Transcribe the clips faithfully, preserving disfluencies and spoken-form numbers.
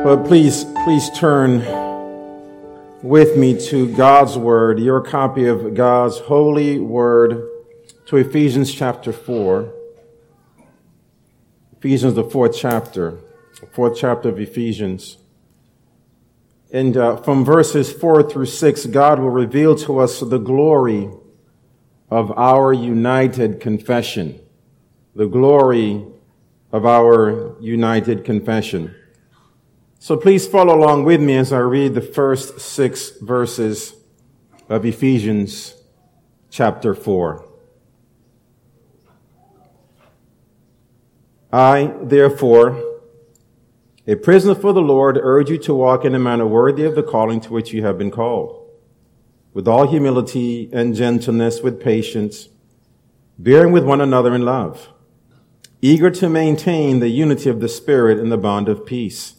But please, please turn with me to God's Word, your copy of God's holy Word, to Ephesians chapter four. Ephesians, the fourth chapter, the fourth chapter of Ephesians. And uh, from verses four through six, God will reveal to us the glory of our united confession. The glory of our united confession. So please follow along with me as I read the first six verses of Ephesians chapter four. I, therefore, a prisoner for the Lord, urge you to walk in a manner worthy of the calling to which you have been called, with all humility and gentleness, with patience, bearing with one another in love, eager to maintain the unity of the Spirit in the bond of peace.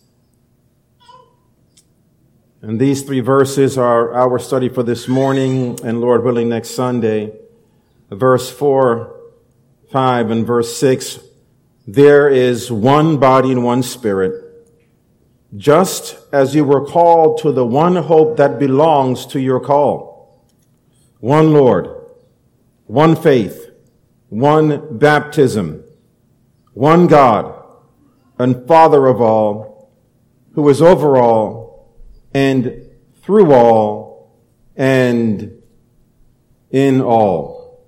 And these three verses are our study for this morning, and Lord willing, next Sunday. Verse four, five, and verse six. There is one body and one Spirit, just as you were called to the one hope that belongs to your call. One Lord, one faith, one baptism, one God and Father of all, who is over all, and through all, and in all.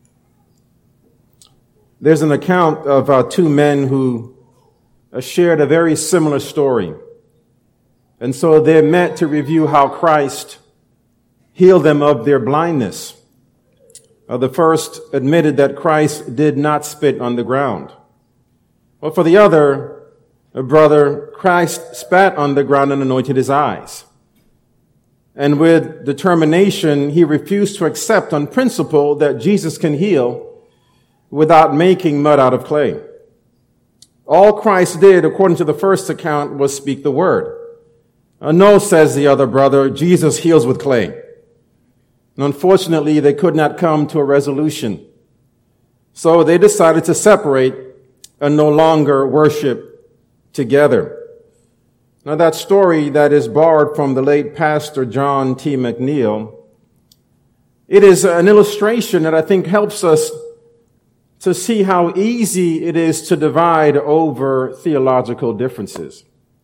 There's an account of uh, two men who uh, shared a very similar story. And so they met to review how Christ healed them of their blindness. Uh, the first admitted that Christ did not spit on the ground. Well, for the other, brother, Christ spat on the ground and anointed his eyes. And with determination, he refused to accept on principle that Jesus can heal without making mud out of clay. All Christ did, according to the first account, was speak the word. Uh, no, says the other brother, Jesus heals with clay. And unfortunately, they could not come to a resolution. So they decided to separate and no longer worship together. Now that story that is borrowed from the late Pastor John T. McNeil, it is an illustration that I think helps us to see how easy it is to divide over theological differences.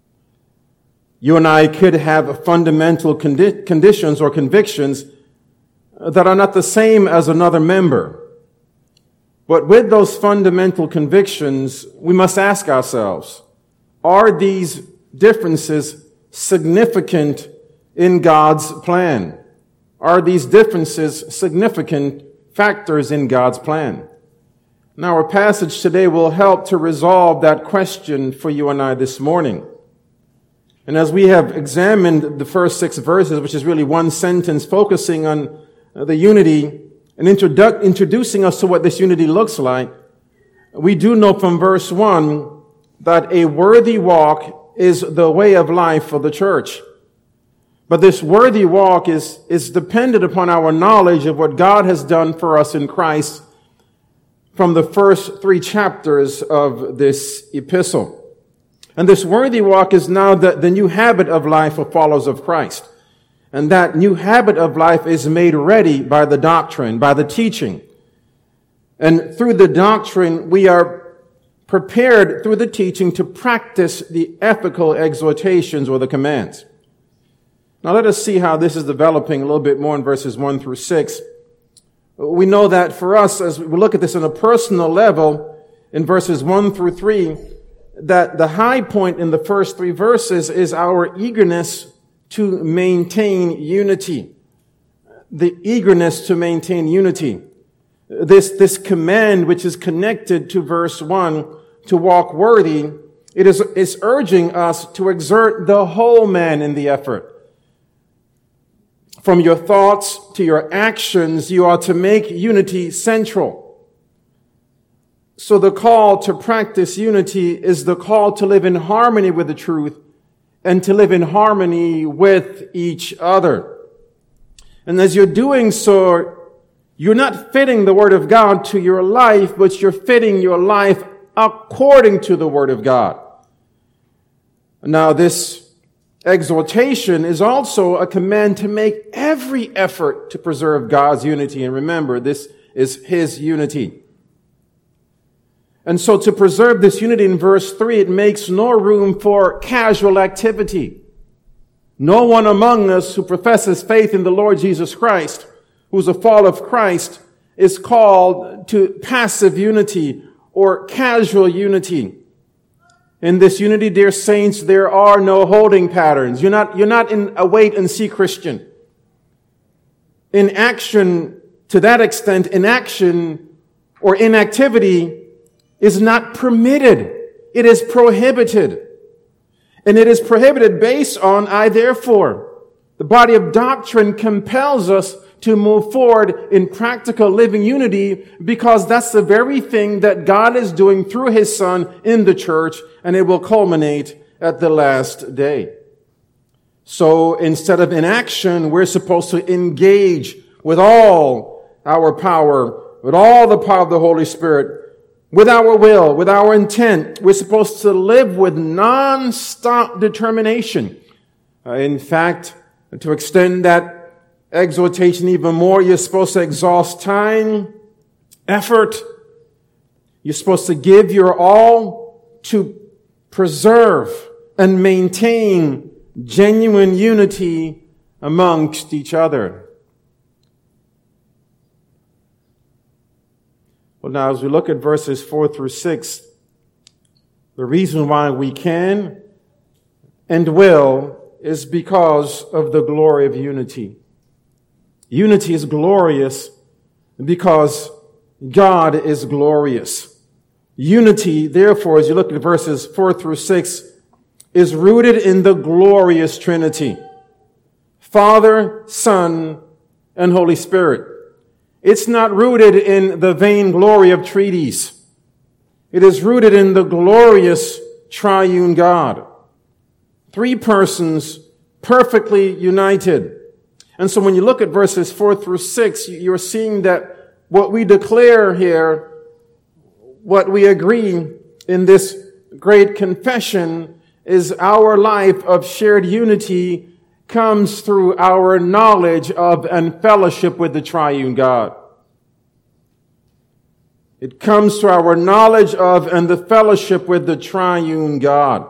You and I could have fundamental condi- conditions or convictions that are not the same as another member. But with those fundamental convictions, we must ask ourselves, are these differences significant in God's plan? Are these differences significant factors in God's plan? Now, our passage today will help to resolve that question for you and I this morning. And as we have examined the first six verses, which is really one sentence focusing on the unity and introdu- introducing us to what this unity looks like, we do know from verse one that a worthy walk is the way of life for the church. But this worthy walk is, is dependent upon our knowledge of what God has done for us in Christ from the first three chapters of this epistle. And this worthy walk is now the, the new habit of life for followers of Christ. And that new habit of life is made ready by the doctrine, by the teaching. And through the doctrine, we are prepared through the teaching to practice the ethical exhortations or the commands. Now let us see how this is developing a little bit more in verses one through six. We know that for us, as we look at this on a personal level, in verses one through three, that the high point in the first three verses is our eagerness to maintain unity. The eagerness to maintain unity. This, this command, which is connected to verse one, to walk worthy, it is, is urging us to exert the whole man in the effort. From your thoughts to your actions, you are to make unity central. So the call to practice unity is the call to live in harmony with the truth and to live in harmony with each other. And as you're doing so, you're not fitting the Word of God to your life, but you're fitting your life according to the Word of God. Now, this exhortation is also a command to make every effort to preserve God's unity. And remember, this is His unity. And so to preserve this unity in verse three, it makes no room for casual activity. No one among us who professes faith in the Lord Jesus Christ, who's a follower of Christ, is called to passive unity or casual unity. In this unity, dear saints, there are no holding patterns. You're not, you're not in a wait and see Christian. In action, to that extent, inaction or inactivity is not permitted. It is prohibited. And it is prohibited based on I therefore. The body of doctrine compels us to move forward in practical living unity because that's the very thing that God is doing through His Son in the church, and it will culminate at the last day. So instead of inaction, we're supposed to engage with all our power, with all the power of the Holy Spirit, with our will, with our intent. We're supposed to live with non-stop determination. Uh, in fact, to extend that exhortation even more, you're supposed to exhaust time, effort. You're supposed to give your all to preserve and maintain genuine unity amongst each other. Well, now, as we look at verses four through six, the reason why we can and will is because of the glory of unity. Unity is glorious because God is glorious. Unity, therefore, as you look at verses four through six, is rooted in the glorious Trinity. Father, Son, and Holy Spirit. It's not rooted in the vain glory of treaties. It is rooted in the glorious triune God. Three persons perfectly united. And so when you look at verses four through six, you're seeing that what we declare here, what we agree in this great confession, is our life of shared unity comes through our knowledge of and fellowship with the triune God. It comes through our knowledge of and the fellowship with the triune God.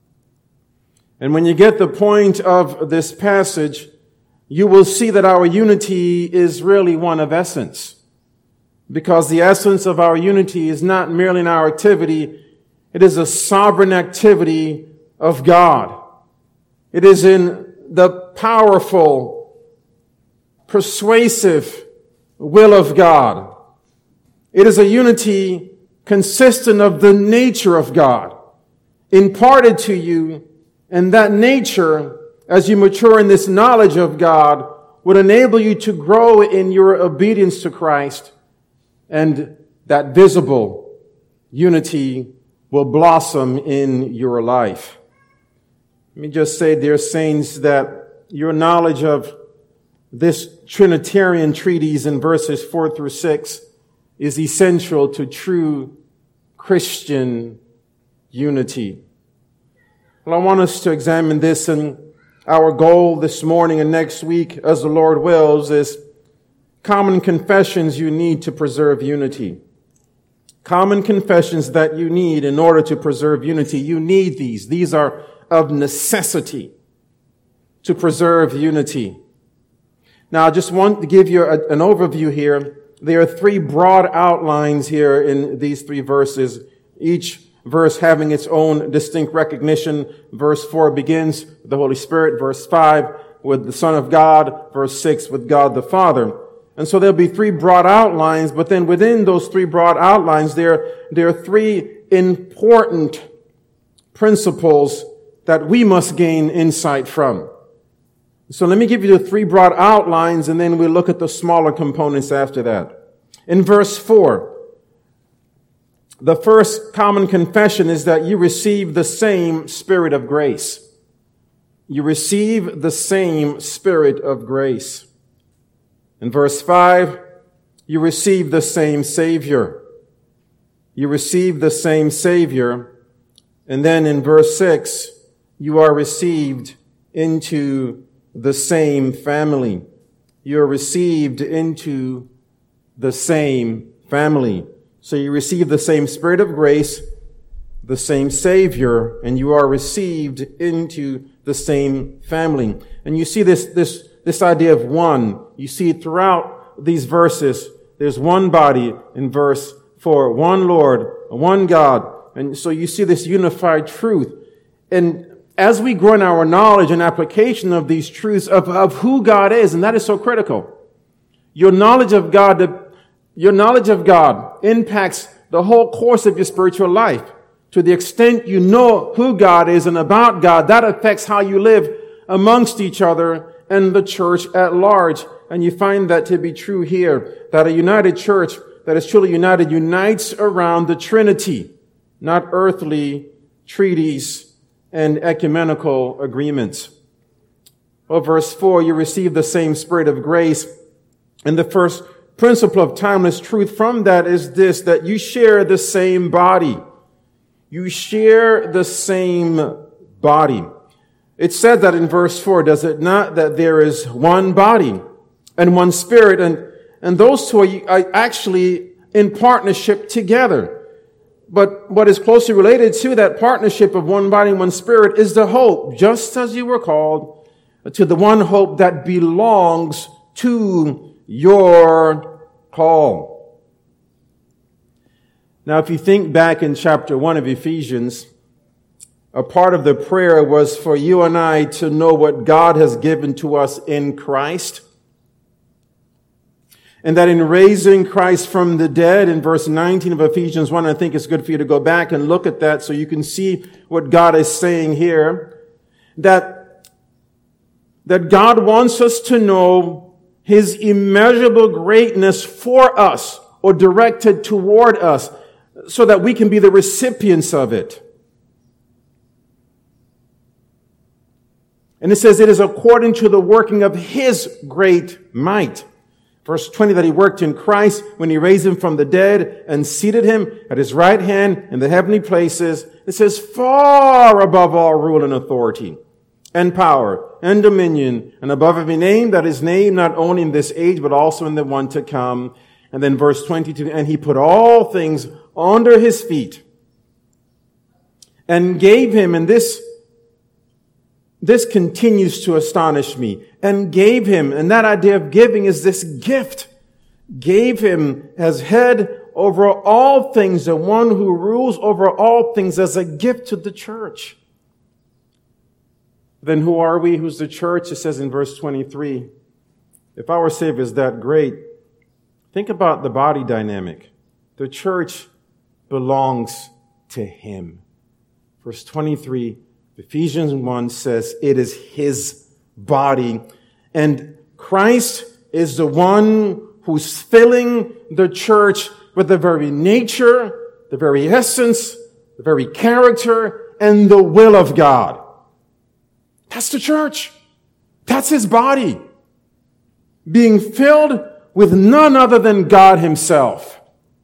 And when you get the point of this passage, you will see that our unity is really one of essence. Because the essence of our unity is not merely in our activity, it is a sovereign activity of God. It is in the powerful, persuasive will of God. It is a unity consistent of the nature of God, imparted to you, and that nature, as you mature in this knowledge of God, would enable you to grow in your obedience to Christ, and that visible unity will blossom in your life. Let me just say, dear saints, that your knowledge of this Trinitarian treatise in verses four through six is essential to true Christian unity. Well, I want us to examine this, and our goal this morning and next week, as the Lord wills, is common confessions you need to preserve unity. Common confessions that you need in order to preserve unity. You need these. These are of necessity to preserve unity. Now, I just want to give you a, an overview here. There are three broad outlines here in these three verses, each verse having its own distinct recognition. Verse four begins with the Holy Spirit. Verse five with the Son of God. Verse six with God the Father. And so there'll be three broad outlines, but then within those three broad outlines, there, there are three important principles that we must gain insight from. So let me give you the three broad outlines, and then we'll look at the smaller components after that. In verse four, the first common confession is that you receive the same Spirit of grace. You receive the same Spirit of grace. In verse five, you receive the same Savior. You receive the same Savior. And then in verse six, you are received into the same family. You're received into the same family. So you receive the same Spirit of grace, the same Savior, and you are received into the same family. And you see this, this, this idea of one. You see it throughout these verses. There's one body in verse four, one Lord, one God. And so you see this unified truth. And as we grow in our knowledge and application of these truths of, of who God is, and that is so critical, your knowledge of God, your knowledge of God impacts the whole course of your spiritual life. To the extent you know who God is and about God, that affects how you live amongst each other and the church at large. And you find that to be true here, that a united church that is truly united unites around the Trinity, not earthly treaties and ecumenical agreements. Well, verse four, you receive the same Spirit of grace. And the first principle of timeless truth from that is this, that you share the same body. You share the same body. It said that in verse four, does it not? That there is one body and one Spirit, and, and those two are actually in partnership together. But what is closely related to that partnership of one body and one Spirit is the hope, just as you were called to the one hope that belongs to your call. Now, if you think back in chapter one of Ephesians, a part of the prayer was for you and I to know what God has given to us in Christ. And that in raising Christ from the dead, in verse nineteen of Ephesians one, I think it's good for you to go back and look at that so you can see what God is saying here. That, that God wants us to know His immeasurable greatness for us or directed toward us, so that we can be the recipients of it. And it says it is according to the working of His great might. Verse twenty, that He worked in Christ when He raised Him from the dead and seated Him at His right hand in the heavenly places. It says far above all rule and authority and power and dominion and above every name that is named not only in this age but also in the one to come. And then verse twenty-two, and He put all things under His feet and gave Him, and this, this continues to astonish me, and gave Him, and that idea of giving is this gift, gave Him as head over all things, the one who rules over all things as a gift to the church. Then who are we? Who's the church? It says in verse twenty-three, if our Savior is that great, think about the body dynamic. The church belongs to Him. Verse twenty-three, Ephesians one says it is His body. And Christ is the one who's filling the church with the very nature, the very essence, the very character, and the will of God. That's the church. That's His body. Being filled with none other than God Himself.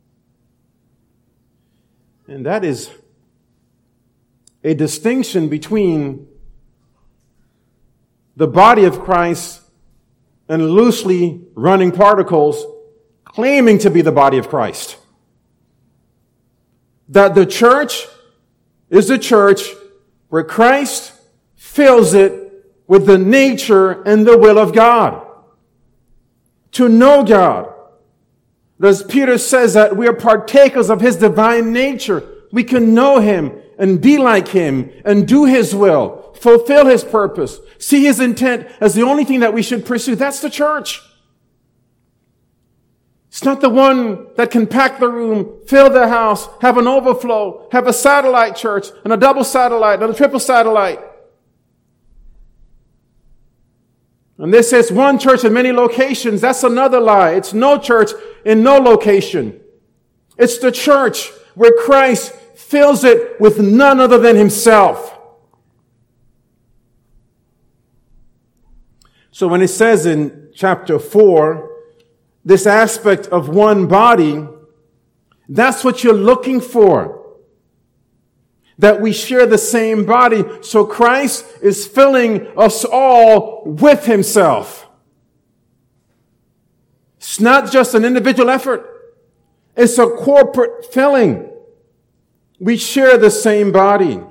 And that is a distinction between the body of Christ and loosely running particles claiming to be the body of Christ. That the church is the church where Christ fills it with the nature and the will of God. To know God. As Peter says that we are partakers of His divine nature. We can know Him and be like Him and do His will, fulfill His purpose, see His intent as the only thing that we should pursue. That's the church. It's not the one that can pack the room, fill the house, have an overflow, have a satellite church and a double satellite and a triple satellite. And this says one church in many locations. That's another lie. It's no church in no location. It's the church where Christ fills it with none other than Himself. So when it says in chapter four, this aspect of one body, that's what you're looking for. that we share the same body. So Christ is filling us all with himself. It's not just an individual effort. It's a corporate filling. We share the same body.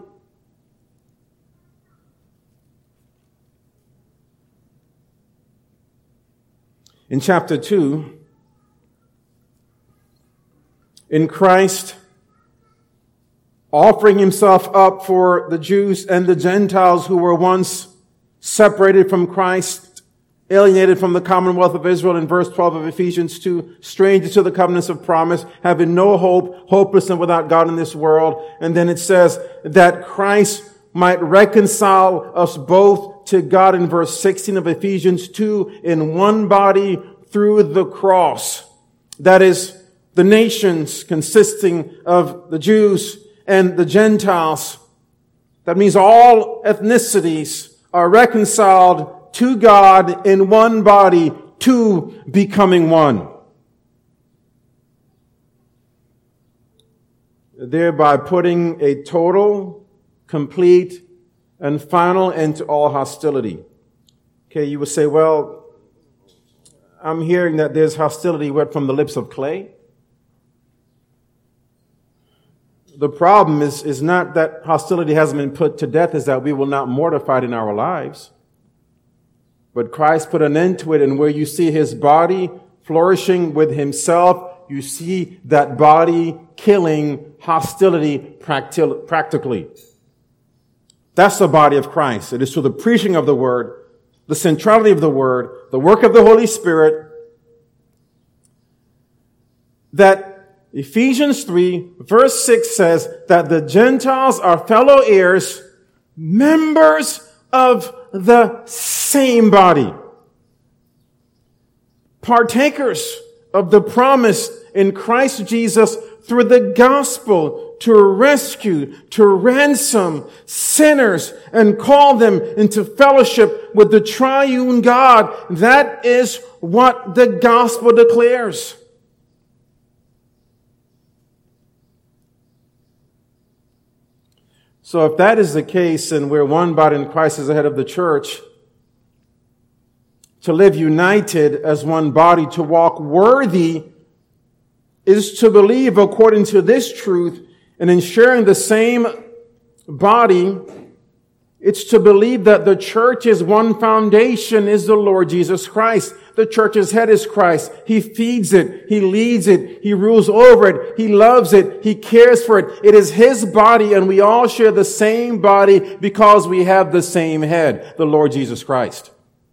In chapter two, in Christ offering himself up for the Jews and the Gentiles who were once separated from Christ, alienated from the commonwealth of Israel, in verse twelve of Ephesians two, strangers to the covenants of promise, having no hope, hopeless and without God in this world. And then it says that Christ might reconcile us both to God in verse sixteen of Ephesians two in one body through the cross. That is, the nations consisting of the Jews and the Gentiles. That means all ethnicities are reconciled to God in one body, to becoming one. Thereby putting a total, complete, and final end to all hostility. Okay, you would say, well, I'm hearing that there's hostility from the lips of clay. The problem is, is not that hostility hasn't been put to death, is that we will not mortify it in our lives. But Christ put an end to it, and where you see his body flourishing with himself, you see that body killing hostility practi- practically. That's the body of Christ. It is through the preaching of the word, the centrality of the word, the work of the Holy Spirit, that Ephesians three, verse six says that the Gentiles are fellow heirs, members of the same body, partakers of the promise in Christ Jesus through the gospel to rescue, to ransom sinners and call them into fellowship with the triune God. That is what the gospel declares. So if that is the case, and we're one body in Christ as the head of the church, to live united as one body, to walk worthy, is to believe according to this truth, and in sharing the same body, it's to believe that the church's one foundation is the Lord Jesus Christ. The church's head is Christ. He feeds it. He leads it. He rules over it. He loves it. He cares for it. It is his body, and we all share the same body because we have the same head, the Lord Jesus Christ.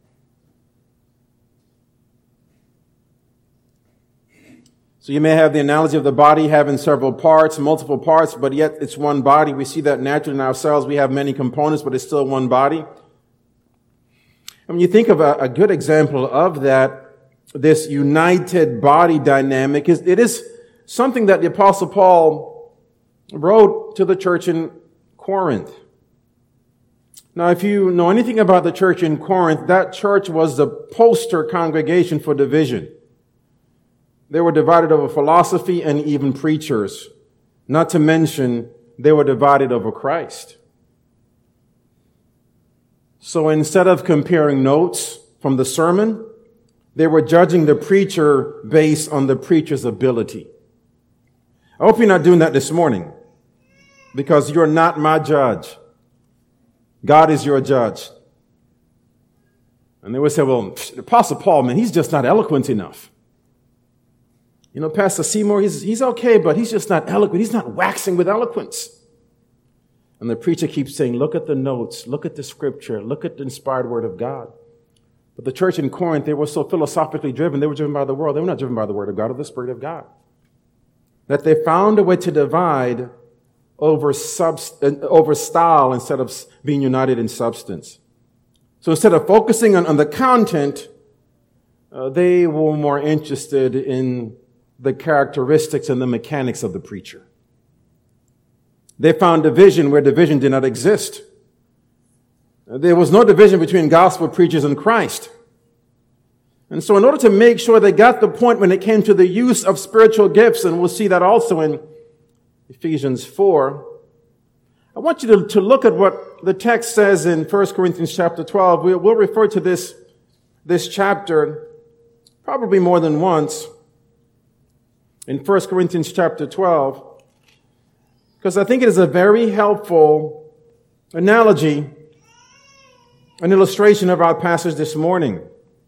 So you may have the analogy of the body having several parts, multiple parts, but yet it's one body. We see that naturally in ourselves. We have many components, but it's still one body. And when you think of a, a good example of that, this united body dynamic, is it is something that the Apostle Paul wrote to the church in Corinth. Now, if you know anything about the church in Corinth, that church was the poster congregation for division. They were divided over philosophy and even preachers. Not to mention, they were divided over Christ. So instead of comparing notes from the sermon, they were judging the preacher based on the preacher's ability. I hope you're not doing that this morning, because you're not my judge. God is your judge. And they would say, well, the Apostle Paul, man, he's just not eloquent enough. You know, Pastor Seymour, he's, he's okay, but he's just not eloquent. He's not waxing with eloquence. And the preacher keeps saying, look at the notes, look at the scripture, look at the inspired word of God. But the church in Corinth, they were so philosophically driven, they were driven by the world. They were not driven by the word of God or the Spirit of God. That they found a way to divide over, subst- over style instead of being united in substance. So instead of focusing on, on the content, uh, they were more interested in the characteristics and the mechanics of the preacher. They found division where division did not exist. There was no division between gospel preachers and Christ. And so in order to make sure they got the point when it came to the use of spiritual gifts, and we'll see that also in Ephesians four, I want you to, to look at what the text says in First Corinthians chapter twelve. We'll, we'll refer to this, this chapter probably more than once in First Corinthians chapter twelve, because I think it is a very helpful analogy, an illustration of our passage this morning.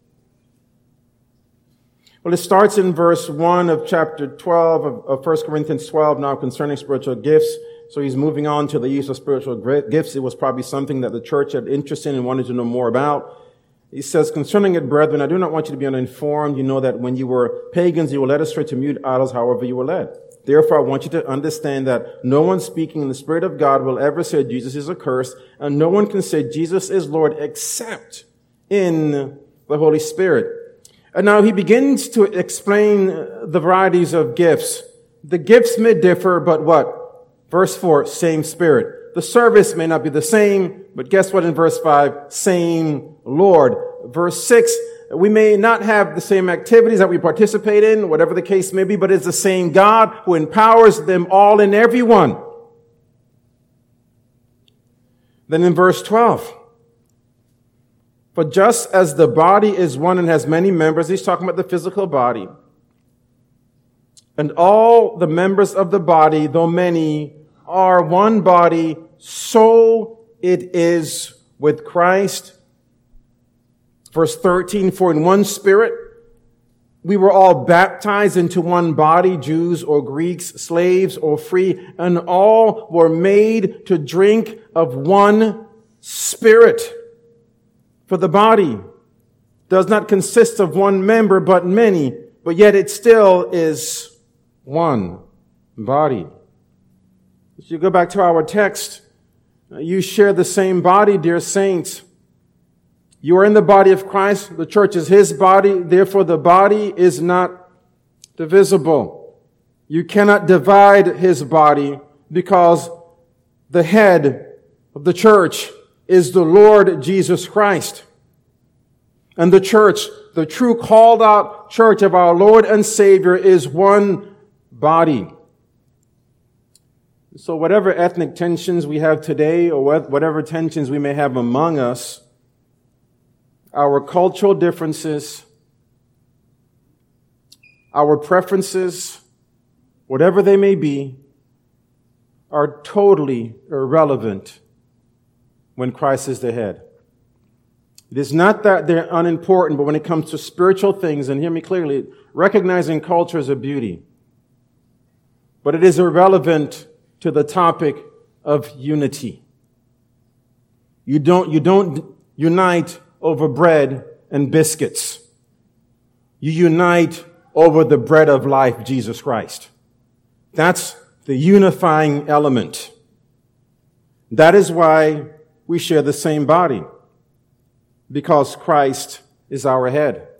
Well, it starts in verse one of chapter twelve of, of First Corinthians twelve, now concerning spiritual gifts. So he's moving on to the use of spiritual gifts. It was probably something that the church had interest in and wanted to know more about. He says, concerning it, brethren, I do not want you to be uninformed. You know that when you were pagans, you were led astray to mute idols, however you were led. Therefore, I want you to understand that no one speaking in the Spirit of God will ever say Jesus is accursed, and no one can say Jesus is Lord except in the Holy Spirit. And now he begins to explain the varieties of gifts. The gifts may differ, but what? Verse four, same Spirit. The service may not be the same, but guess what in verse five? Same Lord. Verse six, we may not have the same activities that we participate in, whatever the case may be, but it's the same God who empowers them all and everyone. Then in verse twelve, for just as the body is one and has many members, he's talking about the physical body, and all the members of the body, though many, are one body, so it is with Christ. Verse thirteen, for in one Spirit we were all baptized into one body, Jews or Greeks, slaves or free, and all were made to drink of one Spirit. For the body does not consist of one member, but many, but yet it still is one body. If you go back to our text, you share the same body, dear saints. You are in the body of Christ. The church is his body. Therefore, the body is not divisible. You cannot divide his body because the head of the church is the Lord Jesus Christ. And the church, the true called out church of our Lord and Savior, is one body. So whatever ethnic tensions we have today, or whatever tensions we may have among us, our cultural differences, our preferences, whatever they may be, are totally irrelevant when Christ is the head. It is not that they're unimportant, but when it comes to spiritual things, and hear me clearly, recognizing culture is a beauty, but it is irrelevant to the topic of unity. You don't, you don't unite over bread and biscuits. You unite over the bread of life, Jesus Christ. That's the unifying element. That is why we share the same body, because Christ is our head.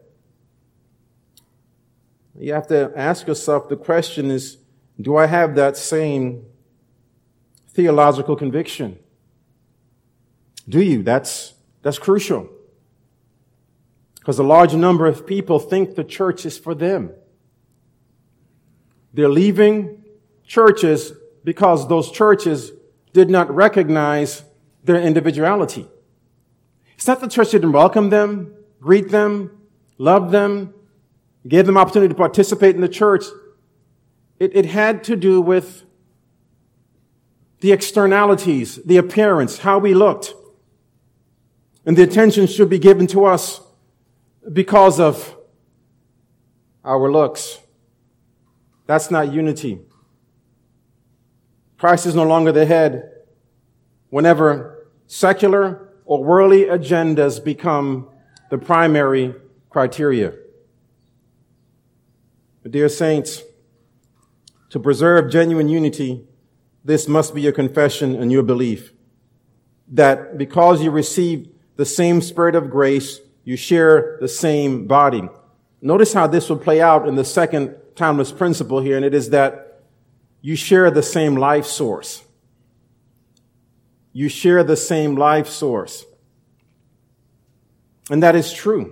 You have to ask yourself, the question is, do I have that same theological conviction? Do you? That's, that's crucial. Because a large number of people think the church is for them. They're leaving churches because those churches did not recognize their individuality. It's not the church didn't welcome them, greet them, love them, gave them opportunity to participate in the church. It, it had to do with the externalities, the appearance, how we looked. And the attention should be given to us because of our looks. That's not unity. Christ is no longer the head whenever secular or worldly agendas become the primary criteria. But dear saints, to preserve genuine unity, this must be your confession and your belief that because you receive the same Spirit of grace, you share the same body. Notice how this will play out in the second timeless principle here, and it is that you share the same life source. You share the same life source. And that is true.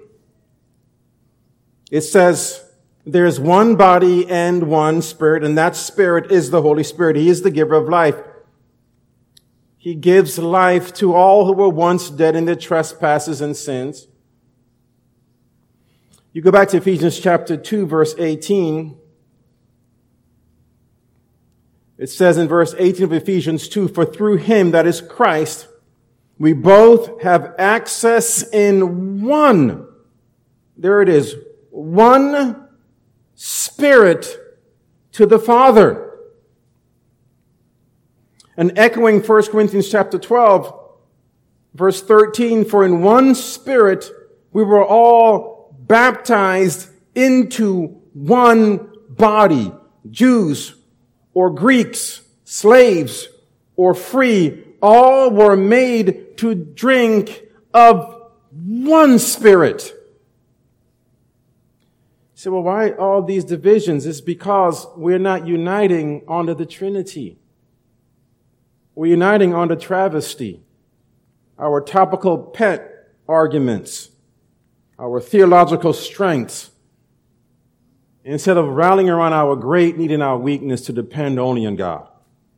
It says there is one body and one Spirit, and that Spirit is the Holy Spirit. He is the giver of life. He gives life to all who were once dead in their trespasses and sins. You go back to Ephesians chapter two, verse eighteen. It says in verse eighteen of Ephesians two, for through him, that is Christ, we both have access in one, there it is, one Spirit to the Father. And echoing First Corinthians chapter twelve, verse thirteen, for in one Spirit we were all baptized into one body, Jews or Greeks, slaves or free, all were made to drink of one Spirit. You say, well, why all these divisions? It's because we're not uniting under the Trinity. We're uniting under travesty, our topical pet arguments, our theological strengths, instead of rallying around our great need and our weakness to depend only on God.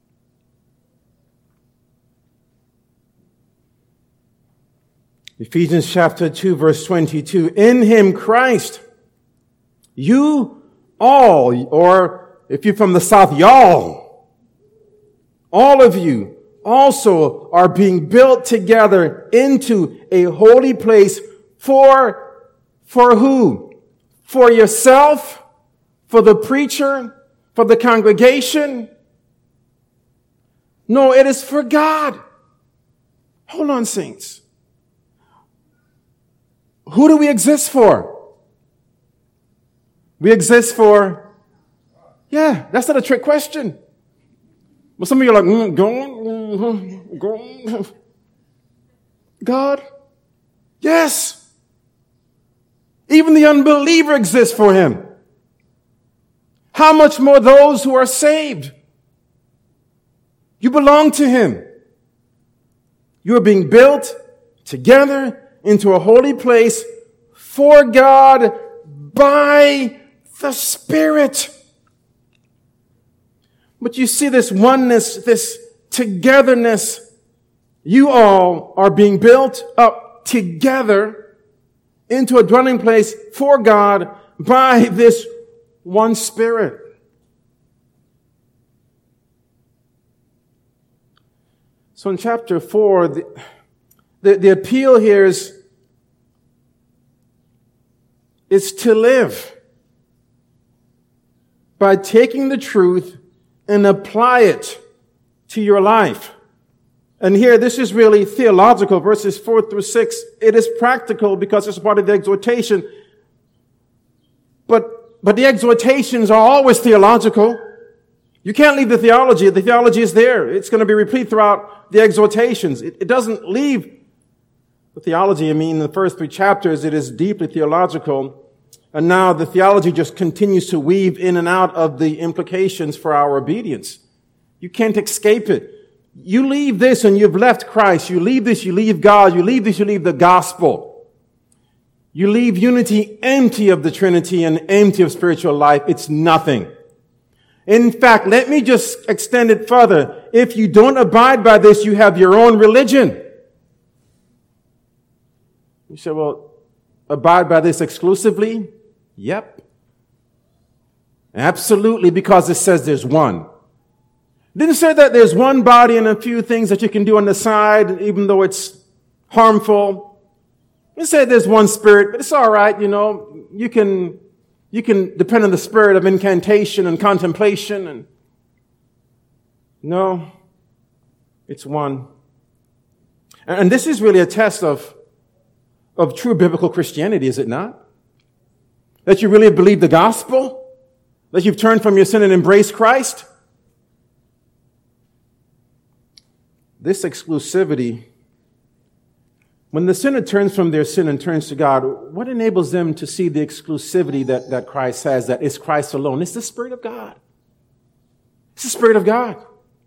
Ephesians chapter two, verse twenty-two, in him, Christ, you all, or if you're from the South, y'all, all of you also are being built together into a holy place for, for who? For yourself? For the preacher? For the congregation? No, it is for God. Hold on, saints. Who do we exist for? We exist for, yeah, that's not a trick question. But some of you are like, mm, God, God, God, yes. Even the unbeliever exists for him. How much more those who are saved? You belong to him. You are being built together into a holy place for God by the Spirit. But you see this oneness, this togetherness. You all are being built up together into a dwelling place for God by this one Spirit. So in chapter four, the, the, the appeal here is, is to live by taking the truth and apply it to your life. And here, this is really theological, verses four through six. It is practical because it's part of the exhortation. But, but the exhortations are always theological. You can't leave the theology. The theology is there. It's going to be replete throughout the exhortations. It, it doesn't leave the theology. I mean, in the first three chapters, it is deeply theological. And now the theology just continues to weave in and out of the implications for our obedience. You can't escape it. You leave this and you've left Christ. You leave this, you leave God. You leave this, you leave the gospel. You leave unity empty of the Trinity and empty of spiritual life. It's nothing. In fact, let me just extend it further. If you don't abide by this, you have your own religion. You say, well, abide by this exclusively? Yep. Absolutely, because it says there's one. It didn't say that there's one body and a few things that you can do on the side, even though it's harmful. It said there's one Spirit, but it's all right, you know. You can, you can depend on the spirit of incantation and contemplation. And no, it's one. And this is really a test of, of true biblical Christianity, is it not? That you really believe the gospel? That you've turned from your sin and embraced Christ? This exclusivity, when the sinner turns from their sin and turns to God, what enables them to see the exclusivity that, that Christ has, that is Christ alone? It's the Spirit of God. It's the Spirit of God.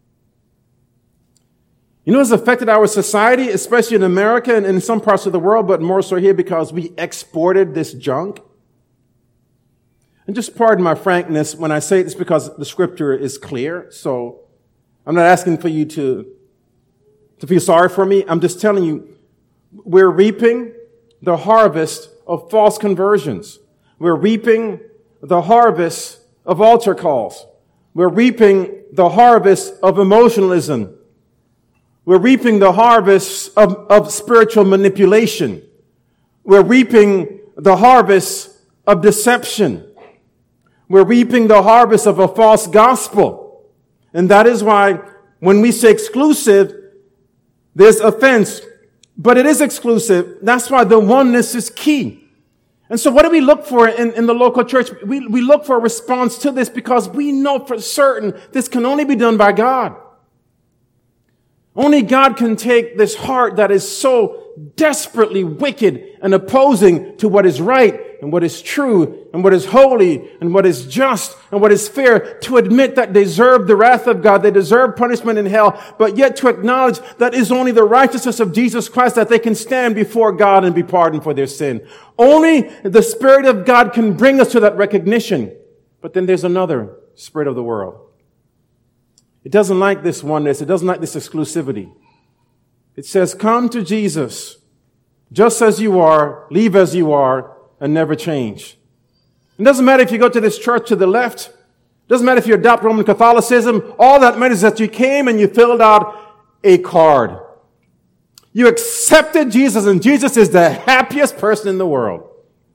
You know, it's affected our society, especially in America and in some parts of the world, but more so here because we exported this junk. And just pardon my frankness when I say this because the scripture is clear. So I'm not asking for you to, to feel sorry for me. I'm just telling you, we're reaping the harvest of false conversions. We're reaping the harvest of altar calls. We're reaping the harvest of emotionalism. We're reaping the harvest of, of spiritual manipulation. We're reaping the harvest of deception. We're reaping the harvest of a false gospel. And that is why when we say exclusive, there's offense. But it is exclusive. That's why the oneness is key. And so what do we look for in, in the local church? We, we look for a response to this because we know for certain this can only be done by God. Only God can take this heart that is so desperately wicked and opposing to what is right and what is true and what is holy and what is just and what is fair, to admit that they deserve the wrath of God, they deserve punishment in hell, but yet to acknowledge that it is only the righteousness of Jesus Christ that they can stand before God and be pardoned for their sin. Only the Spirit of God can bring us to that recognition. But then there's another spirit of the world. It doesn't like this oneness. It doesn't like this exclusivity. It says, come to Jesus just as you are, leave as you are, and never change. It doesn't matter if you go to this church to the left. It doesn't matter if you adopt Roman Catholicism. All that matters is that you came and you filled out a card. You accepted Jesus, and Jesus is the happiest person in the world.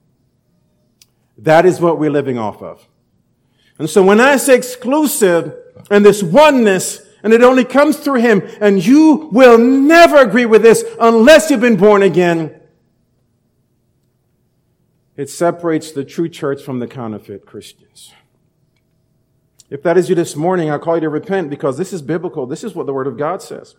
That is what we're living off of. And so when I say exclusive and this oneness, and it only comes through Him, and you will never agree with this unless you've been born again, it separates the true church from the counterfeit Christians. If that is you this morning, I call you to repent, because this is biblical. This is what the Word of God says.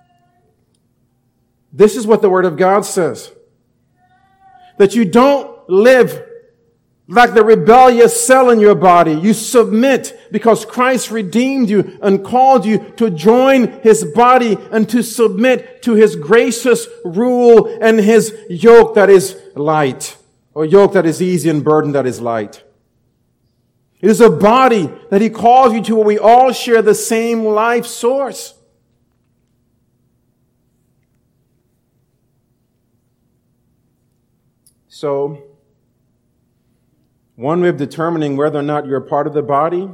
This is what the Word of God says. That you don't live like the rebellious cell in your body. You submit because Christ redeemed you and called you to join His body and to submit to His gracious rule and His yoke that is light, or yoke that is easy and burden that is light. It is a body that He calls you to where we all share the same life source. So, one way of determining whether or not you're a part of the body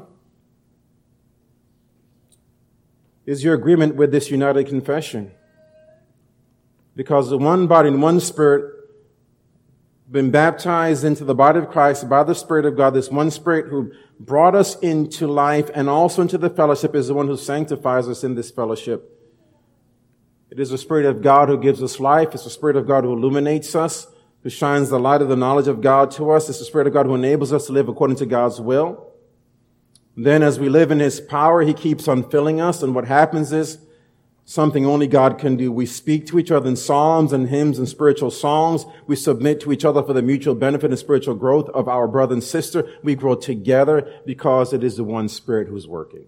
is your agreement with this united confession. Because the one body and one Spirit, been baptized into the body of Christ by the Spirit of God, this one Spirit who brought us into life and also into the fellowship, is the one who sanctifies us in this fellowship. It is the Spirit of God who gives us life. It's the Spirit of God who illuminates us, who shines the light of the knowledge of God to us. It's the Spirit of God who enables us to live according to God's will. Then as we live in His power, He keeps on filling us. And what happens is something only God can do. We speak to each other in psalms and hymns and spiritual songs. We submit to each other for the mutual benefit and spiritual growth of our brother and sister. We grow together because it is the one Spirit who's working.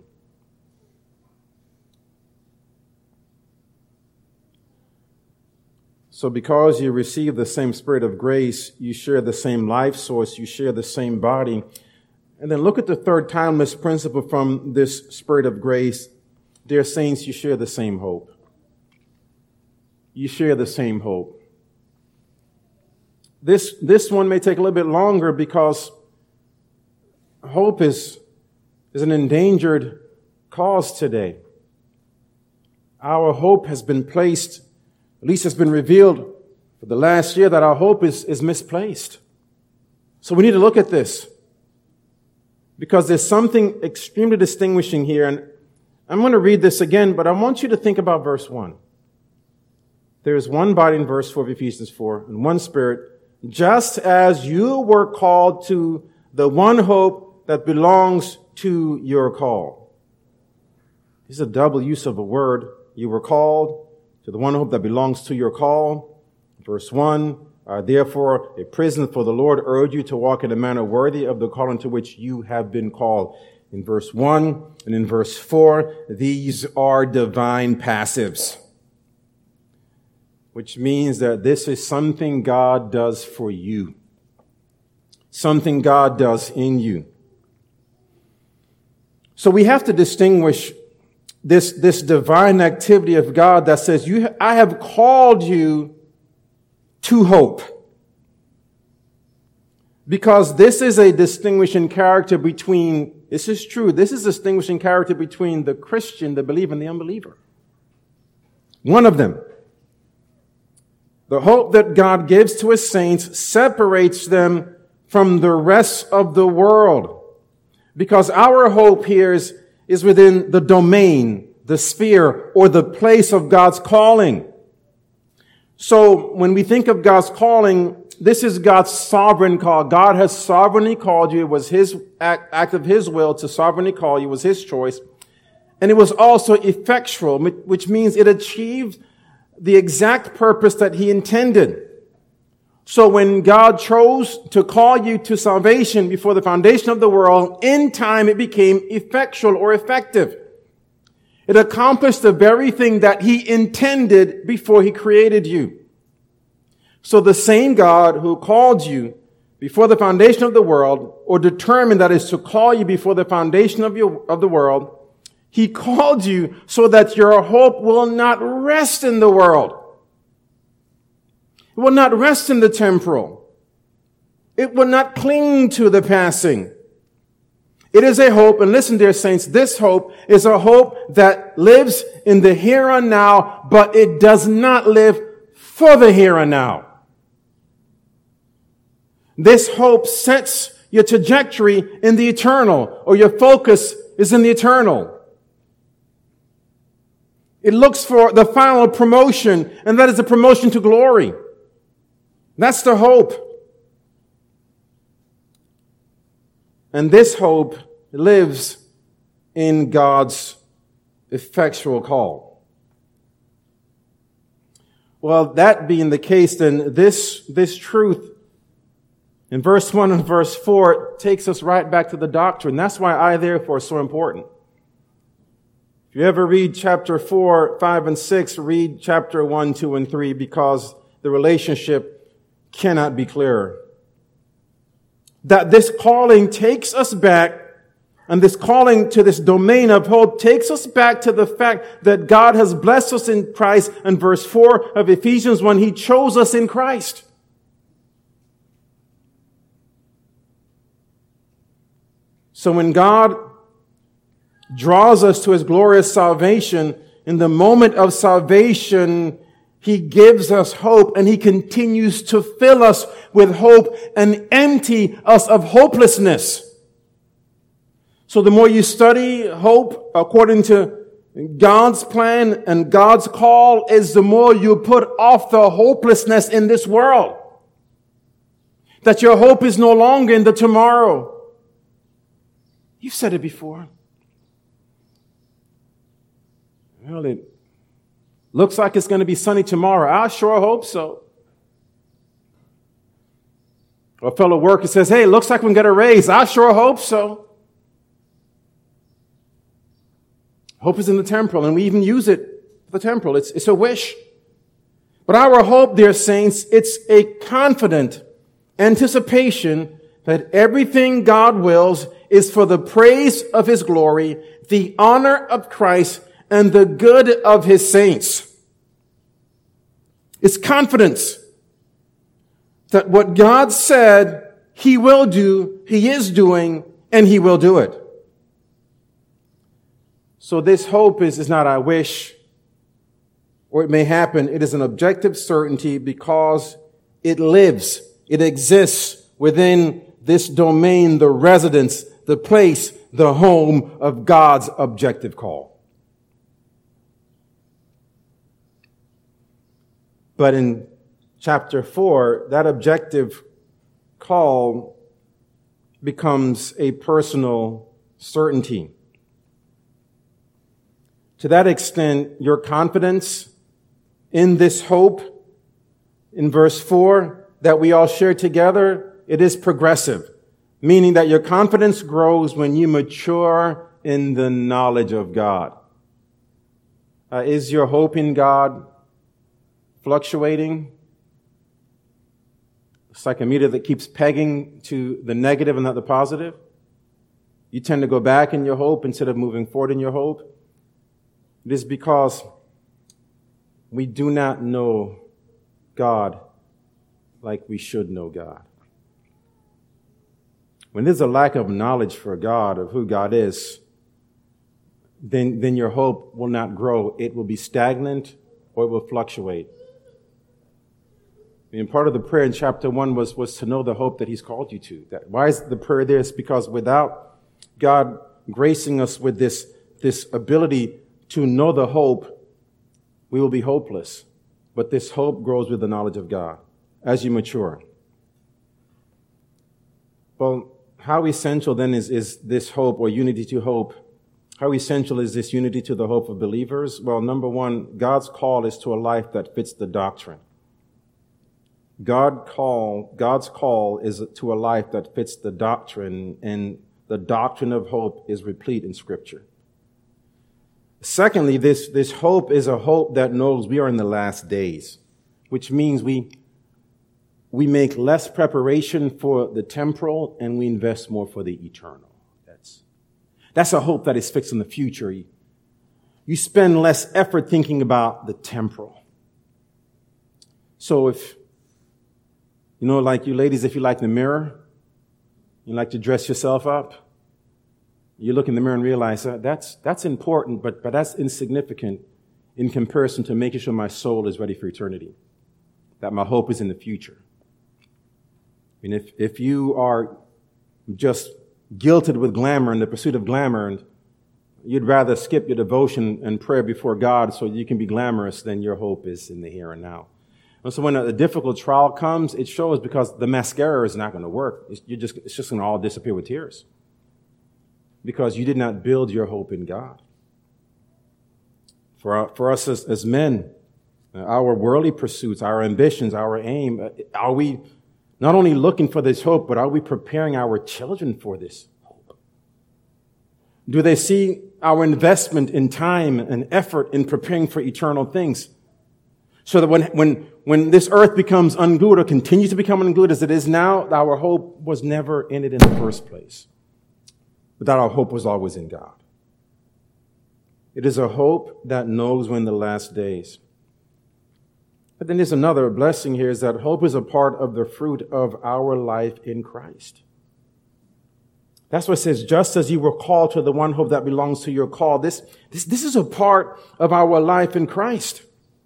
So because you receive the same Spirit of grace, you share the same life source, you share the same body. And then look at the third timeless principle from this Spirit of grace. Dear saints, you share the same hope. You share the same hope. This, this one may take a little bit longer because hope is, is an endangered cause today. Our hope has been placed, at least it's been revealed for the last year, that our hope is, is misplaced. So we need to look at this, because there's something extremely distinguishing here. And I'm going to read this again, but I want you to think about verse one. There is one body in verse four of Ephesians four, and one Spirit, just as you were called to the one hope that belongs to your call. This is a double use of a word. You were called to the one hope that belongs to your call. Verse one, uh, therefore, a prisoner for the Lord, urge you to walk in a manner worthy of the calling to which you have been called. In verse one and in verse four, these are divine passives, which means that this is something God does for you, something God does in you. So we have to distinguish this, this divine activity of God that says, "You, I have called you to hope." Because this is a distinguishing character between, this is true, this is a distinguishing character between the Christian, the believer, and the unbeliever. One of them. The hope that God gives to his saints separates them from the rest of the world. Because our hope here is, is within the domain, the sphere, or the place of God's calling. So when we think of God's calling, this is God's sovereign call. God has sovereignly called you. It was his act, act of his will to sovereignly call you. It was his choice. And it was also effectual, which means it achieved the exact purpose that he intended. So when God chose to call you to salvation before the foundation of the world, in time it became effectual or effective. It accomplished the very thing that he intended before he created you. So the same God who called you before the foundation of the world, or determined that is to call you before the foundation of your, of the world, he called you so that your hope will not rest in the world. It will not rest in the temporal. It will not cling to the passing. It is a hope, and listen, dear saints, this hope is a hope that lives in the here and now, but it does not live for the here and now. This hope sets your trajectory in the eternal, or your focus is in the eternal. It looks for the final promotion, and that is the promotion to glory. That's the hope. And this hope lives in God's effectual call. Well, that being the case, then this, this truth in verse one and verse four takes us right back to the doctrine. That's why I, therefore, is so important. If you ever read chapter four, five, and six, read chapter one, two, and three, because the relationship cannot be clearer. That this calling takes us back, and this calling to this domain of hope takes us back to the fact that God has blessed us in Christ. And verse four of Ephesians one, he chose us in Christ. So when God draws us to his glorious salvation, in the moment of salvation, he gives us hope, and he continues to fill us with hope and empty us of hopelessness. So the more you study hope according to God's plan and God's call, is the more you put off the hopelessness in this world. That your hope is no longer in the tomorrow. You've said it before. Well, it looks like it's going to be sunny tomorrow. I sure hope so. Or a fellow worker says, "Hey, looks like we can get a raise. I sure hope so." Hope is in the temporal, and we even use it for the temporal. It's, it's a wish. But our hope, dear saints, it's a confident anticipation that everything God wills is for the praise of his glory, the honor of Christ, and the good of his saints. It's confidence that what God said he will do, he is doing, and he will do it. So this hope is, is not I wish, or it may happen. It is an objective certainty because it lives, it exists within this domain, the residence, the place, the home of God's objective call. But in chapter four, that objective call becomes a personal certainty. To that extent, your confidence in this hope in verse four that we all share together, it is progressive, meaning that your confidence grows when you mature in the knowledge of God. Uh, is your hope in God fluctuating? It's like a meter that keeps pegging to the negative and not the positive. You tend to go back in your hope instead of moving forward in your hope. It is because we do not know God like we should know God. When there's a lack of knowledge for God, of who God is, then, then your hope will not grow. It will be stagnant or it will fluctuate. And part of the prayer in chapter one was, was to know the hope that he's called you to. That, why is the prayer there? It's because without God gracing us with this, this ability to know the hope, we will be hopeless. But this hope grows with the knowledge of God as you mature. Well, how essential then is, is this hope or unity to hope? How essential is this unity to the hope of believers? Well, number one, God's call is to a life that fits the doctrine. God call, God's call is to a life that fits the doctrine, and the doctrine of hope is replete in Scripture. Secondly, this, this hope is a hope that knows we are in the last days, which means we, we make less preparation for the temporal and we invest more for the eternal. That's, that's a hope that is fixed in the future. You, you spend less effort thinking about the temporal. So if, you know, like you ladies, if you like the mirror, you like to dress yourself up, you look in the mirror and realize that that's, that's important, but, but that's insignificant in comparison to making sure my soul is ready for eternity, that my hope is in the future. And if, if you are just guilted with glamour in the pursuit of glamour, and you'd rather skip your devotion and prayer before God so you can be glamorous, then your hope is in the here and now. And so when a difficult trial comes, it shows because the mascara is not going to work. It's, you're just, it's just going to all disappear with tears. Because you did not build your hope in God. For, our, for us as, as men, our worldly pursuits, our ambitions, our aim, are we not only looking for this hope, but are we preparing our children for this hope? Do they see our investment in time and effort in preparing for eternal things? So that when, when, when this earth becomes unglued or continues to become unglued as it is now, our hope was never in it in the first place. But that our hope was always in God. It is a hope that knows we're in the last days. But then there's another blessing here, is that hope is a part of the fruit of our life in Christ. That's what it says, just as you were called to the one hope that belongs to your call. This, this, this is a part of our life in Christ.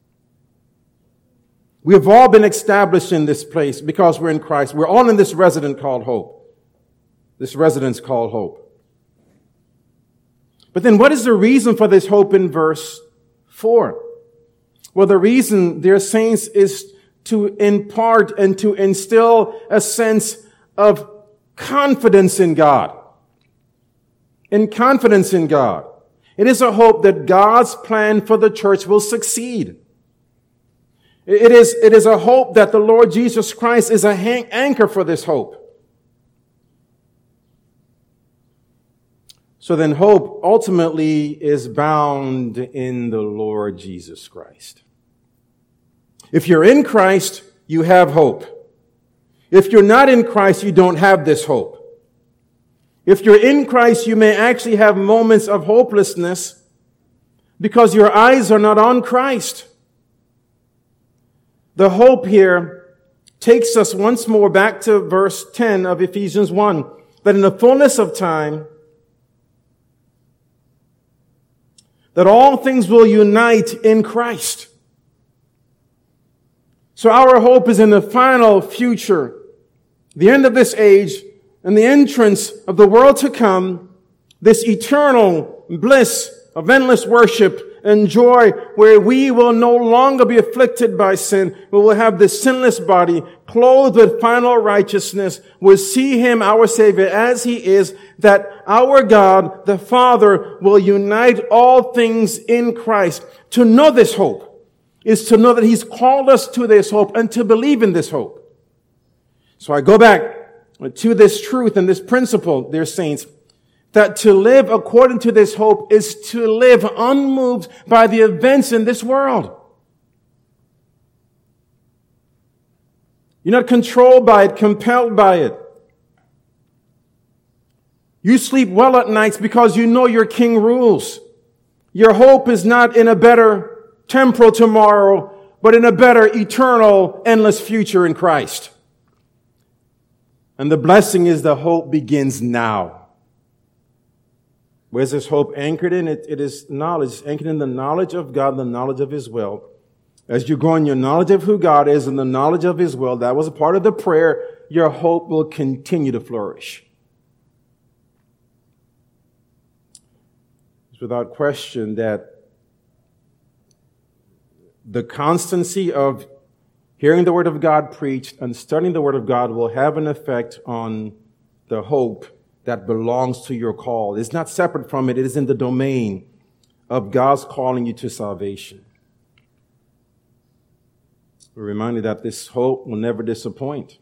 We have all been established in this place because we're in Christ. We're all in this residence called hope. This residence called hope. But then what is the reason for this hope in verse four? Well, the reason, dear saints, is to impart and to instill a sense of confidence in God. In confidence in God. It is a hope that God's plan for the church will succeed. It is, it is a hope that the Lord Jesus Christ is a hang- anchor for this hope. So then hope ultimately is bound in the Lord Jesus Christ. If you're in Christ, you have hope. If you're not in Christ, you don't have this hope. If you're in Christ, you may actually have moments of hopelessness because your eyes are not on Christ. The hope here takes us once more back to verse ten of Ephesians one, that in the fullness of time, that all things will unite in Christ. So our hope is in the final future, the end of this age, and the entrance of the world to come, this eternal bliss of endless worship and joy where we will no longer be afflicted by sin. We will have this sinless body clothed with final righteousness. We'll see Him, our Savior, as He is, that our God, the Father, will unite all things in Christ. To know this hope is to know that He's called us to this hope and to believe in this hope. So I go back to this truth and this principle, dear saints, that to live according to this hope is to live unmoved by the events in this world. You're not controlled by it, compelled by it. You sleep well at nights because you know your King rules. Your hope is not in a better temporal tomorrow, but in a better eternal, endless future in Christ. And the blessing is the hope begins now. Where's this hope anchored in? It, it is knowledge. It's anchored in the knowledge of God, the knowledge of His will. As you grow in your knowledge of who God is and the knowledge of His will, that was a part of the prayer, your hope will continue to flourish. It's without question that the constancy of hearing the Word of God preached and studying the Word of God will have an effect on the hope that belongs to your call. It's not separate from it. It is in the domain of God's calling you to salvation. We're reminded that this hope will never disappoint,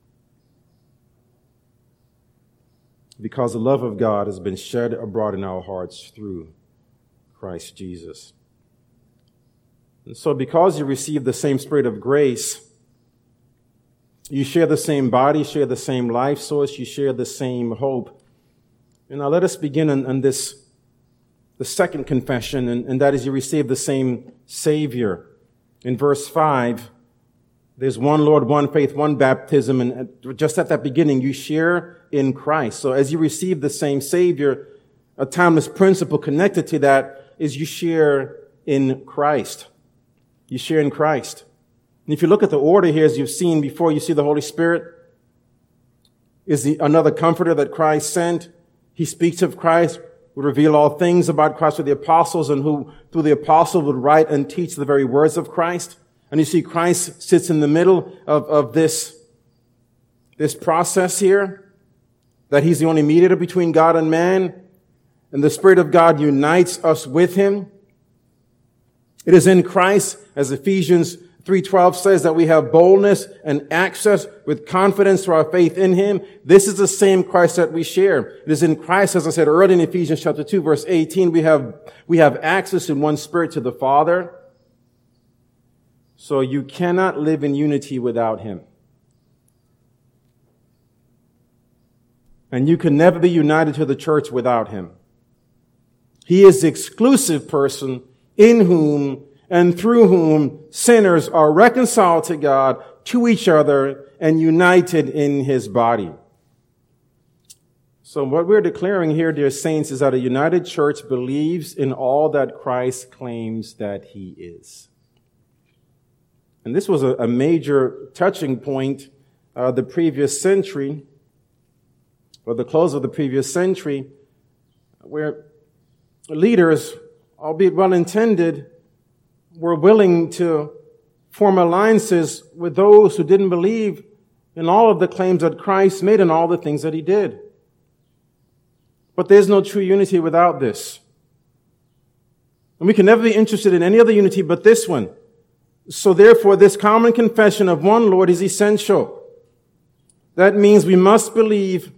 because the love of God has been shed abroad in our hearts through Christ Jesus. And so because you receive the same Spirit of grace, you share the same body, share the same life source, you share the same hope. And now let us begin on, on this, the second confession, and, and that is you receive the same Savior. In verse five, there's one Lord, one faith, one baptism, and just at that beginning, you share in Christ. So as you receive the same Savior, a timeless principle connected to that is you share in Christ. You share in Christ. And if you look at the order here, as you've seen before, you see the Holy Spirit is the, another comforter that Christ sent. He speaks of Christ, would reveal all things about Christ to the apostles, and who through the apostle would write and teach the very words of Christ. And you see Christ sits in the middle of, of this, this process here, that He's the only mediator between God and man, and the Spirit of God unites us with Him. It is in Christ, as Ephesians three twelve says, that we have boldness and access with confidence through our faith in Him. This is the same Christ that we share. It is in Christ, as I said earlier in Ephesians chapter two, verse eighteen, we have, we have access in one Spirit to the Father. So you cannot live in unity without Him. And you can never be united to the church without Him. He is the exclusive person in whom and through whom sinners are reconciled to God, to each other, and united in His body. So what we're declaring here, dear saints, is that a united church believes in all that Christ claims that He is. And this was a, a major touching point uh, the previous century, or the close of the previous century, where leaders, albeit well-intended, were willing to form alliances with those who didn't believe in all of the claims that Christ made and all the things that He did. But there's no true unity without this. And we can never be interested in any other unity but this one. So therefore, this common confession of one Lord is essential. That means we must believe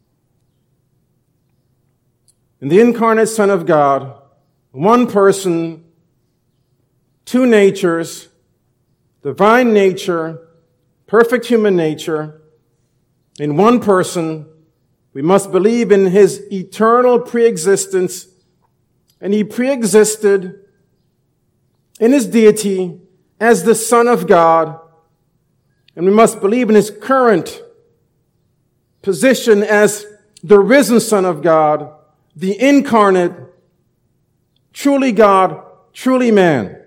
in the incarnate Son of God, one person, two natures, divine nature, perfect human nature, in one person. We must believe in His eternal preexistence, and He preexisted in His deity as the Son of God, and we must believe in His current position as the risen Son of God, the incarnate, truly God, truly man.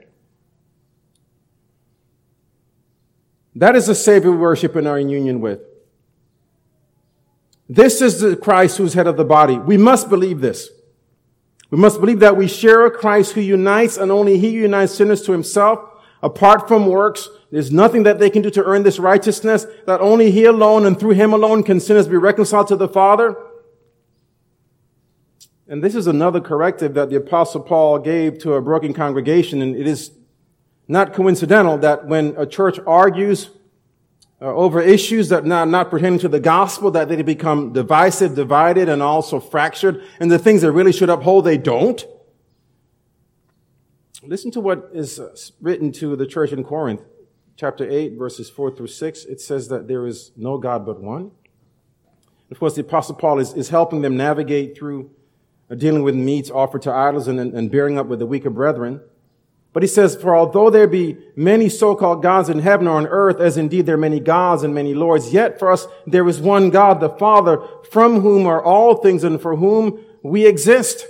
That is the Savior we worship and are in union with. This is the Christ who's head of the body. We must believe this. We must believe that we share a Christ who unites, and only He unites sinners to Himself. Apart from works, there's nothing that they can do to earn this righteousness, that only He alone and through Him alone can sinners be reconciled to the Father. And this is another corrective that the Apostle Paul gave to a broken congregation, and it is not coincidental that when a church argues uh, over issues that not, not pertaining to the gospel, that they become divisive, divided, and also fractured, and the things they really should uphold, they don't. Listen to what is written to the church in Corinth, chapter eight, verses four through six. It says that there is no God but one. Of course, the Apostle Paul is, is helping them navigate through dealing with meats offered to idols and, and bearing up with the weaker brethren. But he says, for although there be many so-called gods in heaven or on earth, as indeed there are many gods and many lords, yet for us there is one God, the Father, from whom are all things and for whom we exist.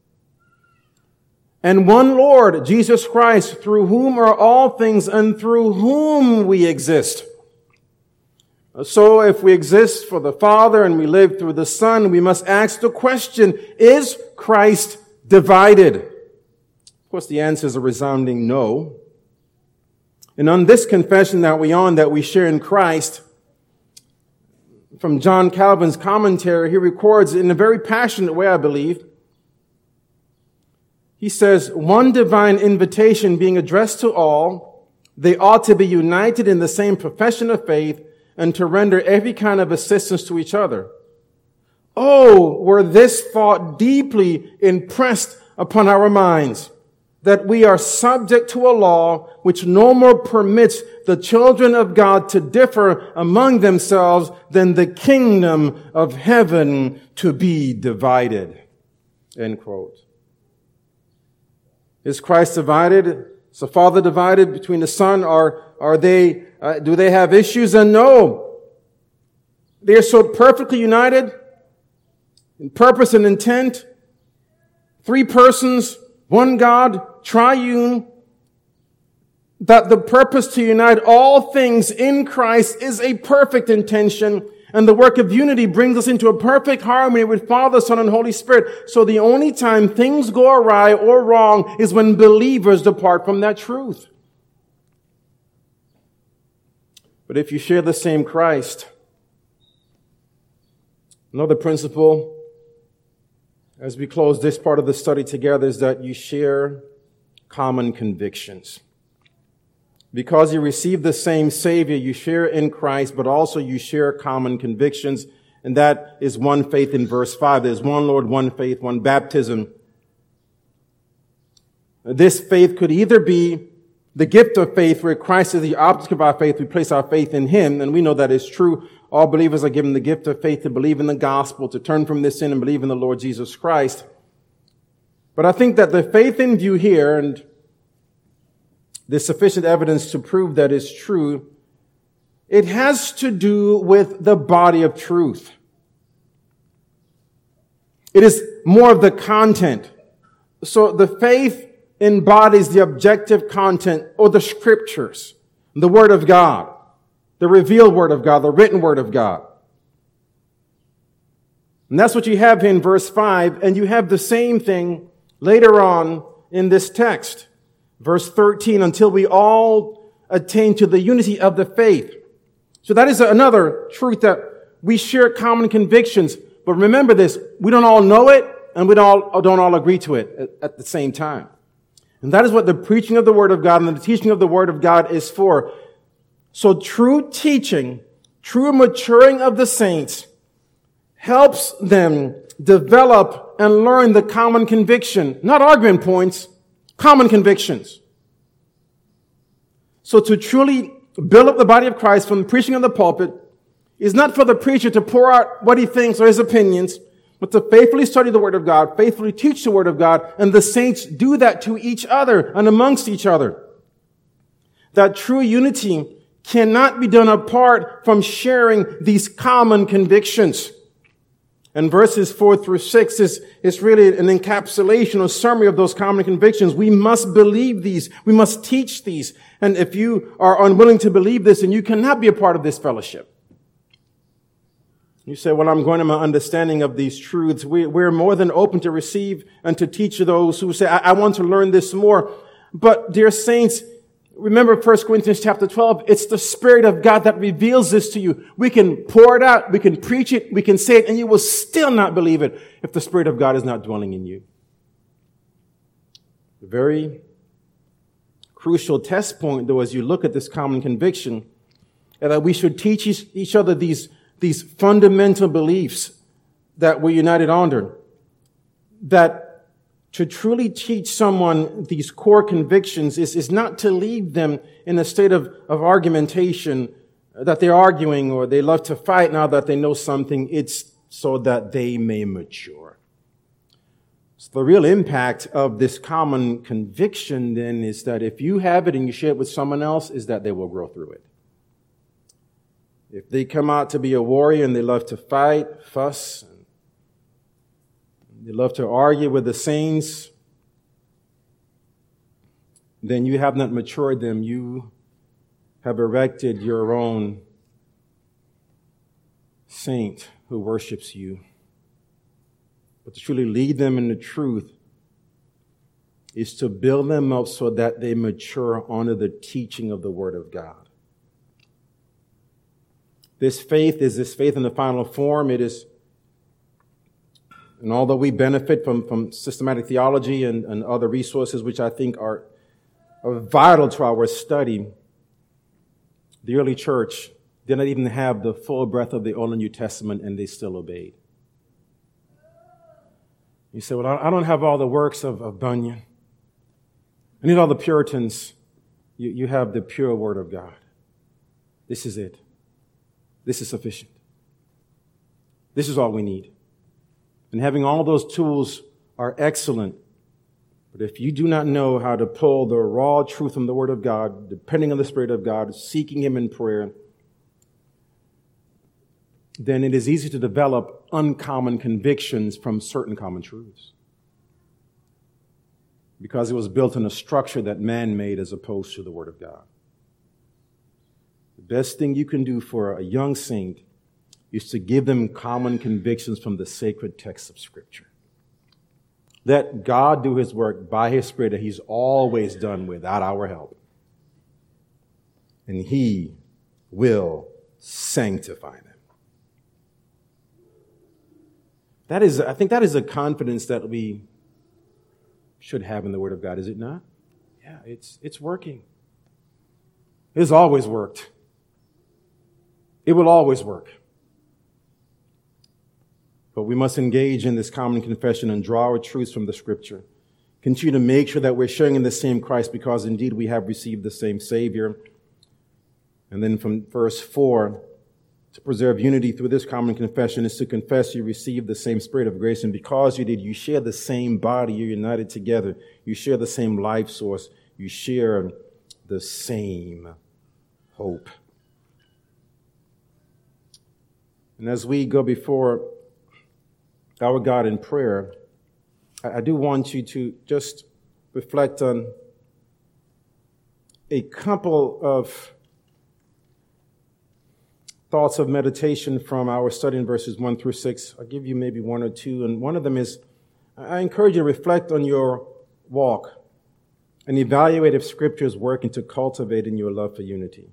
And one Lord, Jesus Christ, through whom are all things and through whom we exist. So if we exist for the Father and we live through the Son, we must ask the question, is Christ divided? Of course, the answer is a resounding no. And on this confession that we on, that we share in Christ, from John Calvin's commentary, he records in a very passionate way, I believe. He says, one divine invitation being addressed to all, they ought to be united in the same profession of faith and to render every kind of assistance to each other. Oh, were this thought deeply impressed upon our minds, that we are subject to a law which no more permits the children of God to differ among themselves than the kingdom of heaven to be divided. End quote. Is Christ divided? Is the Father divided between the Son? Are, are they, uh, do they have issues? And no. They are so perfectly united in purpose and intent. Three persons, one God, triune, that the purpose to unite all things in Christ is a perfect intention, and the work of unity brings us into a perfect harmony with Father, Son, and Holy Spirit. So the only time things go awry or wrong is when believers depart from that truth. But if you share the same Christ, another principle as we close this part of the study together is that you share common convictions. Because you receive the same Savior, you share in Christ, but also you share common convictions. And that is one faith in verse five. There's one Lord, one faith, one baptism. This faith could either be the gift of faith, where Christ is the object of our faith. We place our faith in Him, and we know that is true. All believers are given the gift of faith to believe in the gospel, to turn from their sin and believe in the Lord Jesus Christ. But I think that the faith in view here, and there's sufficient evidence to prove that is true, it has to do with the body of truth. It is more of the content. So the faith embodies the objective content or the scriptures, the Word of God, the revealed Word of God, the written Word of God. And that's what you have here in verse five, and you have the same thing later on in this text. Verse thirteen, until we all attain to the unity of the faith. So that is another truth, that we share common convictions. But remember this, we don't all know it, and we don't all, don't all agree to it at, at the same time. And that is what the preaching of the Word of God and the teaching of the Word of God is for. So true teaching, true maturing of the saints helps them develop and learn the common conviction, not argument points, common convictions. So to truly build up the body of Christ from the preaching of the pulpit is not for the preacher to pour out what he thinks or his opinions, but to faithfully study the Word of God, faithfully teach the Word of God, and the saints do that to each other and amongst each other. That true unity cannot be done apart from sharing these common convictions. And verses four through six is, is really an encapsulation or summary of those common convictions. We must believe these. We must teach these. And if you are unwilling to believe this, then you cannot be a part of this fellowship. You say, well, I'm going to my understanding of these truths. We, we're more than open to receive and to teach those who say, I, I want to learn this more. But dear saints, remember First Corinthians chapter twelve, it's the Spirit of God that reveals this to you. We can pour it out, we can preach it, we can say it, and you will still not believe it if the Spirit of God is not dwelling in you. A very crucial test point, though, as you look at this common conviction, is that we should teach each other these, these fundamental beliefs that we're united under. That to truly teach someone these core convictions is, is not to leave them in a state of, of argumentation, that they're arguing or they love to fight now that they know something. It's so that they may mature. So the real impact of this common conviction then is that if you have it and you share it with someone else, is that they will grow through it. If they come out to be a warrior and they love to fight, fuss, and they love to argue with the saints, then you have not matured them. You have erected your own saint who worships you. But to truly lead them in the truth is to build them up so that they mature under the teaching of the Word of God. This faith is this faith in the final form. It is, and although we benefit from, from systematic theology and, and other resources which I think are, are vital to our study, the early church did not even have the full breadth of the Old and New Testament, and they still obeyed. You say, well, I don't have all the works of, of Bunyan. I need all the Puritans. You, you have the pure Word of God. This is it. This is sufficient. This is all we need. And having all those tools are excellent. But if you do not know how to pull the raw truth from the Word of God, depending on the Spirit of God, seeking Him in prayer, then it is easy to develop uncommon convictions from certain common truths. Because it was built in a structure that man made as opposed to the Word of God. The best thing you can do for a young saint is to give them common convictions from the sacred text of Scripture. Let God do His work by His Spirit that He's always done without our help. And He will sanctify them. That is, I think that is a confidence that we should have in the Word of God, is it not? Yeah, it's, it's working. It has always worked. It will always work. But we must engage in this common confession and draw our truths from the Scripture. Continue to make sure that we're sharing in the same Christ because indeed we have received the same Savior. And then from verse four, to preserve unity through this common confession is to confess you received the same Spirit of grace, and because you did, you share the same body, you're united together, you share the same life source, you share the same hope. And as we go before our God in prayer, I do want you to just reflect on a couple of thoughts of meditation from our study in verses one through six. I'll give you maybe one or two. And one of them is, I encourage you to reflect on your walk and evaluate if Scripture is working to cultivate in your love for unity.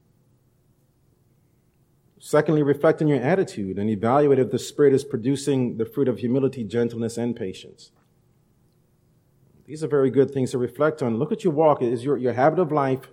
Secondly, reflect on your attitude and evaluate if the Spirit is producing the fruit of humility, gentleness, and patience. These are very good things to reflect on. Look at your walk. Is your, your habit of life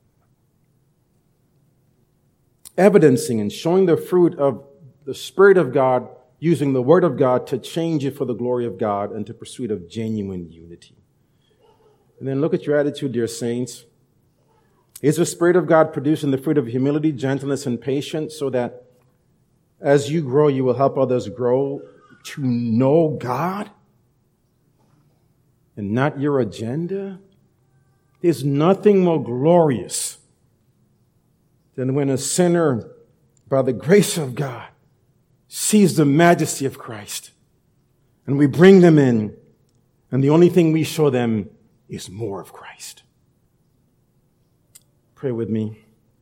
evidencing and showing the fruit of the Spirit of God, using the Word of God to change it for the glory of God and to pursuit of genuine unity? And then look at your attitude, dear saints. Is the Spirit of God producing the fruit of humility, gentleness, and patience so that as you grow, you will help others grow to know God and not your agenda? There's nothing more glorious than when a sinner, by the grace of God, sees the majesty of Christ. And we bring them in, and the only thing we show them is more of Christ. Pray with me.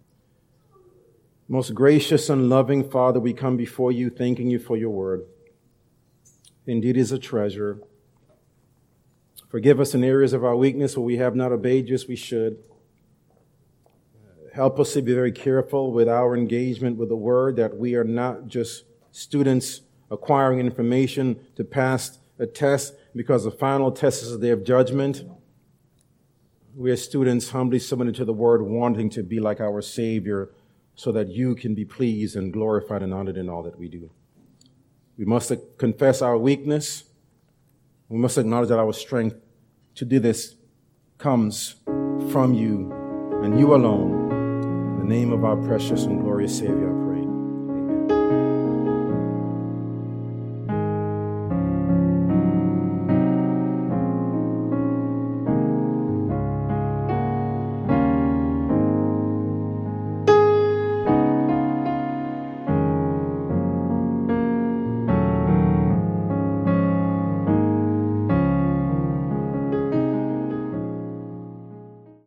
Most gracious and loving Father, we come before you thanking you for your word. Indeed, it is a treasure. Forgive us in areas of our weakness where we have not obeyed you as we should. Help us to be very careful with our engagement with the Word, that we are not just students acquiring information to pass a test because the final test is a day of judgment. We are students humbly submitted to the Word, wanting to be like our Savior so that you can be pleased and glorified and honored in all that we do. We must confess our weakness. We must acknowledge that our strength to do this comes from you and you alone. In the name of our precious and glorious Savior.